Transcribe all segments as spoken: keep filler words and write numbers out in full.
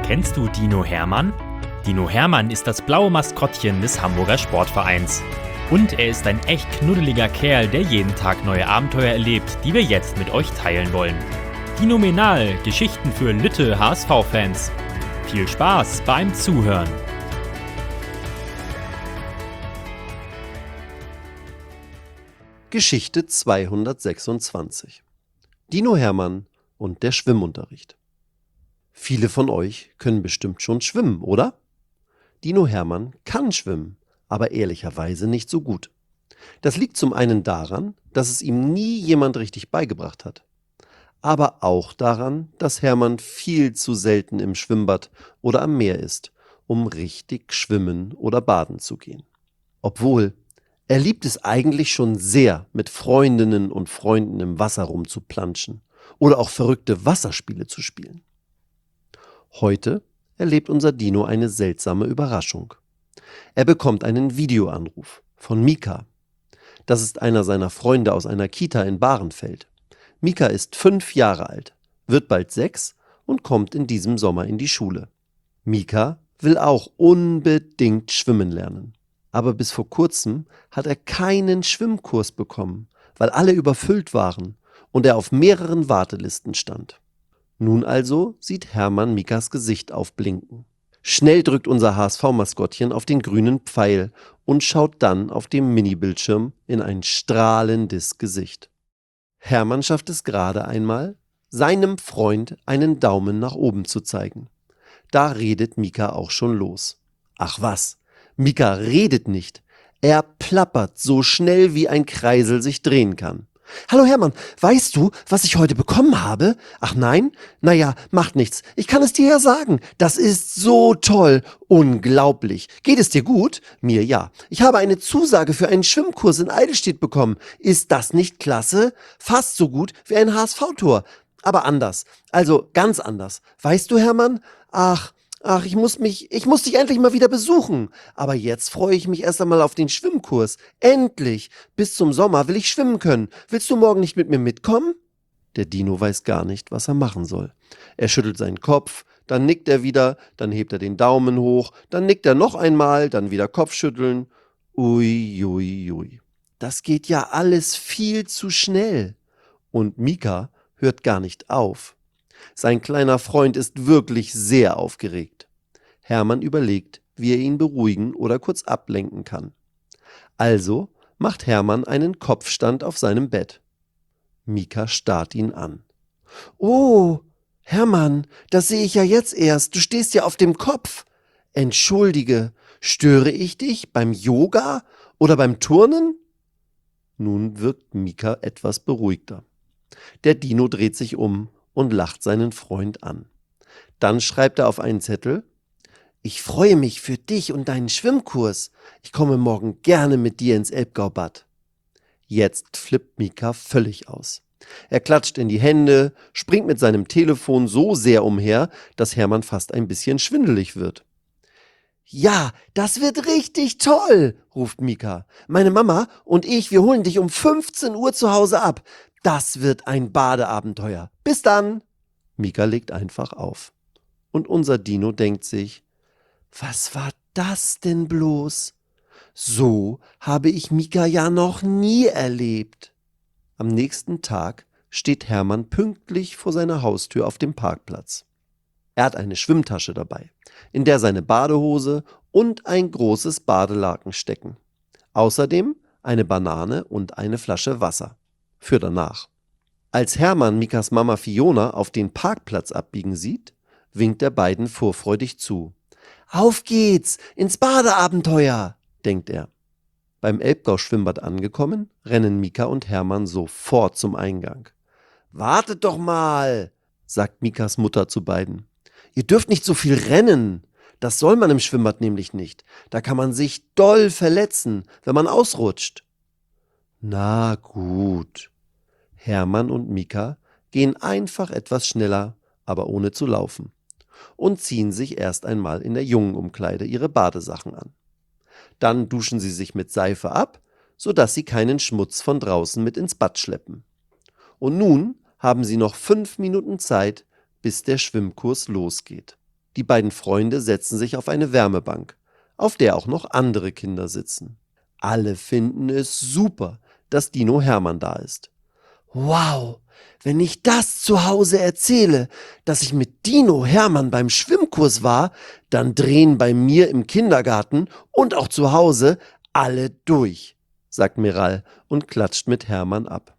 Kennst du Dino Hermann? Dino Hermann ist das blaue Maskottchen des Hamburger Sportvereins. Und er ist ein echt knuddeliger Kerl, der jeden Tag neue Abenteuer erlebt, die wir jetzt mit euch teilen wollen. Dinomenal, Geschichten für Lütte H S V-Fans. Viel Spaß beim Zuhören. Geschichte zweihundertsechsundzwanzig. Dino Hermann und der Schwimmunterricht. Viele von euch können bestimmt schon schwimmen, oder? Dino Hermann kann schwimmen, aber ehrlicherweise nicht so gut. Das liegt zum einen daran, dass es ihm nie jemand richtig beigebracht hat. Aber auch daran, dass Hermann viel zu selten im Schwimmbad oder am Meer ist, um richtig schwimmen oder baden zu gehen. Obwohl, er liebt es eigentlich schon sehr, mit Freundinnen und Freunden im Wasser rumzuplanschen oder auch verrückte Wasserspiele zu spielen. Heute erlebt unser Dino eine seltsame Überraschung. Er bekommt einen Videoanruf von Mika. Das ist einer seiner Freunde aus einer Kita in Bahrenfeld. Mika ist fünf Jahre alt, wird bald sechs und kommt in diesem Sommer in die Schule. Mika will auch unbedingt schwimmen lernen. Aber bis vor kurzem hat er keinen Schwimmkurs bekommen, weil alle überfüllt waren und er auf mehreren Wartelisten stand. Nun also sieht Hermann Mikas Gesicht aufblinken. Schnell drückt unser H S V-Maskottchen auf den grünen Pfeil und schaut dann auf dem Minibildschirm in ein strahlendes Gesicht. Hermann schafft es gerade einmal, seinem Freund einen Daumen nach oben zu zeigen. Da redet Mika auch schon los. Ach was, Mika redet nicht. Er plappert so schnell, wie ein Kreisel sich drehen kann. Hallo Hermann, weißt du, was ich heute bekommen habe? Ach nein? Naja, macht nichts. Ich kann es dir ja sagen. Das ist so toll. Unglaublich. Geht es dir gut? Mir ja. Ich habe eine Zusage für einen Schwimmkurs in Eidelstedt bekommen. Ist das nicht klasse? Fast so gut wie ein H S V-Tor. Aber anders. Also ganz anders. Weißt du, Hermann? Ach... Ach, ich muss mich, ich muss dich endlich mal wieder besuchen. Aber jetzt freue ich mich erst einmal auf den Schwimmkurs. Endlich! Bis zum Sommer will ich schwimmen können. Willst du morgen nicht mit mir mitkommen? Der Dino weiß gar nicht, was er machen soll. Er schüttelt seinen Kopf, dann nickt er wieder, dann hebt er den Daumen hoch, dann nickt er noch einmal, dann wieder Kopfschütteln. Ui, ui, ui. Das geht ja alles viel zu schnell. Und Mika hört gar nicht auf. Sein kleiner Freund ist wirklich sehr aufgeregt. Hermann überlegt, wie er ihn beruhigen oder kurz ablenken kann. Also macht Hermann einen Kopfstand auf seinem Bett. Mika starrt ihn an. Oh, Hermann, das sehe ich ja jetzt erst. Du stehst ja auf dem Kopf. Entschuldige, störe ich dich beim Yoga oder beim Turnen? Nun wirkt Mika etwas beruhigter. Der Dino dreht sich um und lacht seinen Freund an. Dann schreibt er auf einen Zettel: Ich freue mich für dich und deinen Schwimmkurs. Ich komme morgen gerne mit dir ins Elbgaubad. Jetzt flippt Mika völlig aus. Er klatscht in die Hände, springt mit seinem Telefon so sehr umher, dass Hermann fast ein bisschen schwindelig wird. Ja, das wird richtig toll, ruft Mika. Meine Mama und ich, wir holen dich um fünfzehn Uhr zu Hause ab. Das wird ein Badeabenteuer. Bis dann! Mika legt einfach auf. Und unser Dino denkt sich, was war das denn bloß? So habe ich Mika ja noch nie erlebt. Am nächsten Tag steht Hermann pünktlich vor seiner Haustür auf dem Parkplatz. Er hat eine Schwimmtasche dabei, in der seine Badehose und ein großes Badelaken stecken. Außerdem eine Banane und eine Flasche Wasser. Für danach. Als Hermann Mikas Mama Fiona auf den Parkplatz abbiegen sieht, winkt er beiden vorfreudig zu. Auf geht's, ins Badeabenteuer, denkt er. Beim Elbgau-Schwimmbad angekommen, rennen Mika und Hermann sofort zum Eingang. Wartet doch mal, sagt Mikas Mutter zu beiden. Ihr dürft nicht so viel rennen. Das soll man im Schwimmbad nämlich nicht. Da kann man sich doll verletzen, wenn man ausrutscht. Na gut. Hermann und Mika gehen einfach etwas schneller, aber ohne zu laufen, und ziehen sich erst einmal in der Jungenumkleide ihre Badesachen an. Dann duschen sie sich mit Seife ab, sodass sie keinen Schmutz von draußen mit ins Bad schleppen. Und nun haben sie noch fünf Minuten Zeit, bis der Schwimmkurs losgeht. Die beiden Freunde setzen sich auf eine Wärmebank, auf der auch noch andere Kinder sitzen. Alle finden es super, dass Dino Hermann da ist. Wow, wenn ich das zu Hause erzähle, dass ich mit Dino Hermann beim Schwimmkurs war, dann drehen bei mir im Kindergarten und auch zu Hause alle durch, sagt Miral und klatscht mit Hermann ab.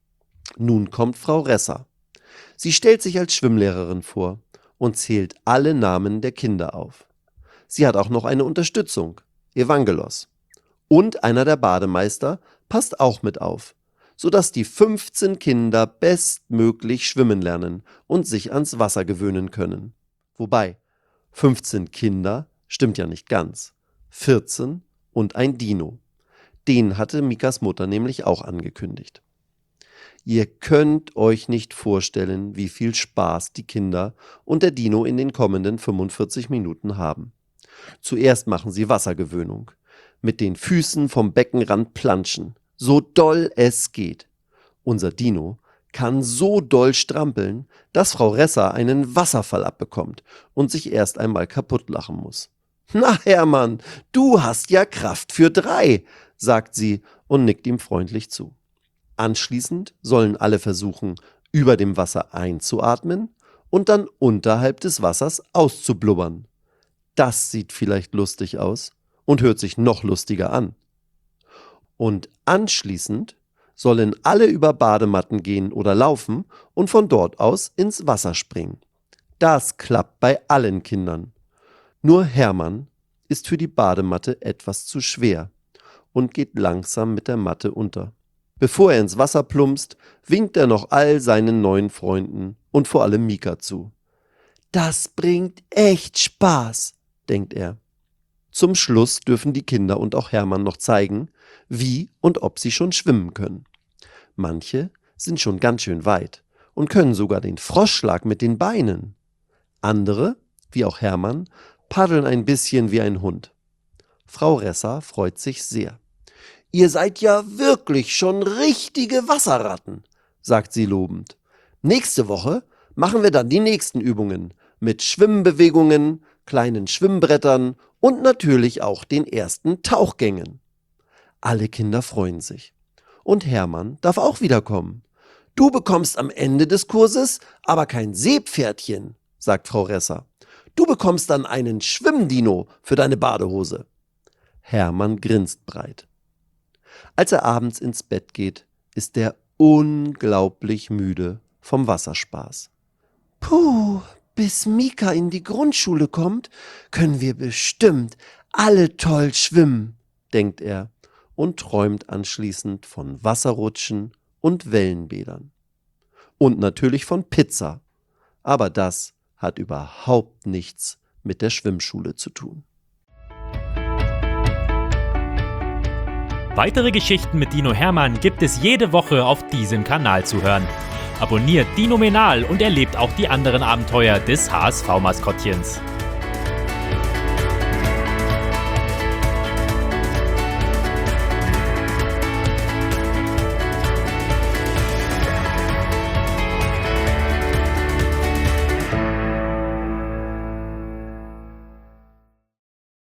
Nun kommt Frau Resser. Sie stellt sich als Schwimmlehrerin vor und zählt alle Namen der Kinder auf. Sie hat auch noch eine Unterstützung, Evangelos. Und einer der Bademeister passt auch mit auf, sodass die fünfzehn Kinder bestmöglich schwimmen lernen und sich ans Wasser gewöhnen können. Wobei, fünfzehn Kinder stimmt ja nicht ganz. vierzehn und ein Dino. Den hatte Mikas Mutter nämlich auch angekündigt. Ihr könnt euch nicht vorstellen, wie viel Spaß die Kinder und der Dino in den kommenden fünfundvierzig Minuten haben. Zuerst machen sie Wassergewöhnung. Mit den Füßen vom Beckenrand planschen, so doll es geht. Unser Dino kann so doll strampeln, dass Frau Resser einen Wasserfall abbekommt und sich erst einmal kaputt lachen muss. »Na Hermann, du hast ja Kraft für drei«, sagt sie und nickt ihm freundlich zu. Anschließend sollen alle versuchen, über dem Wasser einzuatmen und dann unterhalb des Wassers auszublubbern. Das sieht vielleicht lustig aus und hört sich noch lustiger an. Und anschließend sollen alle über Badematten gehen oder laufen und von dort aus ins Wasser springen. Das klappt bei allen Kindern. Nur Hermann ist für die Badematte etwas zu schwer und geht langsam mit der Matte unter. Bevor er ins Wasser plumpst, winkt er noch all seinen neuen Freunden und vor allem Mika zu. »Das bringt echt Spaß«, denkt er. Zum Schluss dürfen die Kinder und auch Hermann noch zeigen, wie und ob sie schon schwimmen können. Manche sind schon ganz schön weit und können sogar den Froschschlag mit den Beinen. Andere, wie auch Hermann, paddeln ein bisschen wie ein Hund. Frau Resser freut sich sehr. »Ihr seid ja wirklich schon richtige Wasserratten«, sagt sie lobend. »Nächste Woche machen wir dann die nächsten Übungen mit Schwimmbewegungen, kleinen Schwimmbrettern und natürlich auch den ersten Tauchgängen.« Alle Kinder freuen sich. Und Hermann darf auch wiederkommen. »Du bekommst am Ende des Kurses aber kein Seepferdchen«, sagt Frau Resser. »Du bekommst dann einen Schwimmdino für deine Badehose.« Hermann grinst breit. Als er abends ins Bett geht, ist er unglaublich müde vom Wasserspaß. »Puh, bis Mika in die Grundschule kommt, können wir bestimmt alle toll schwimmen«, denkt er und träumt anschließend von Wasserrutschen und Wellenbädern. Und natürlich von Pizza. Aber das hat überhaupt nichts mit der Schwimmschule zu tun. Weitere Geschichten mit Dino Hermann gibt es jede Woche auf diesem Kanal zu hören. Abonniert Dinomenal und erlebt auch die anderen Abenteuer des H S V-Maskottchens.